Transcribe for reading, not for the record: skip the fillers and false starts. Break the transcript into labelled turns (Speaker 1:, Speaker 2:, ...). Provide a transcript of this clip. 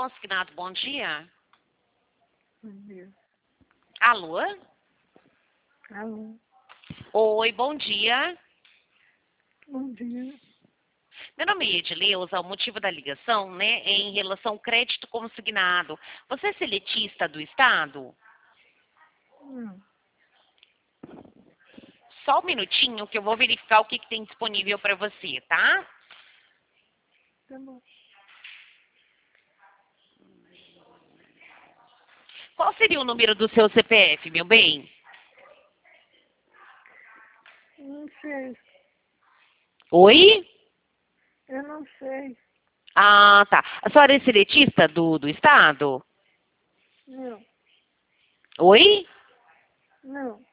Speaker 1: consignado, bom dia.
Speaker 2: Bom dia.
Speaker 1: Alô?
Speaker 2: Alô.
Speaker 1: Oi, bom dia.
Speaker 2: Bom dia.
Speaker 1: Meu nome é Edileuza, o motivo da ligação, né, é em relação ao crédito consignado. Você é seletista do Estado?
Speaker 2: Não.
Speaker 1: Só um minutinho que eu vou verificar o que tem disponível para você, tá?
Speaker 2: Tá bom.
Speaker 1: Qual seria o número do seu CPF, meu bem?
Speaker 2: Não sei.
Speaker 1: Oi?
Speaker 2: Eu não sei.
Speaker 1: Ah, tá. A senhora é seletista do Estado?
Speaker 2: Não.
Speaker 1: Oi?
Speaker 2: Não.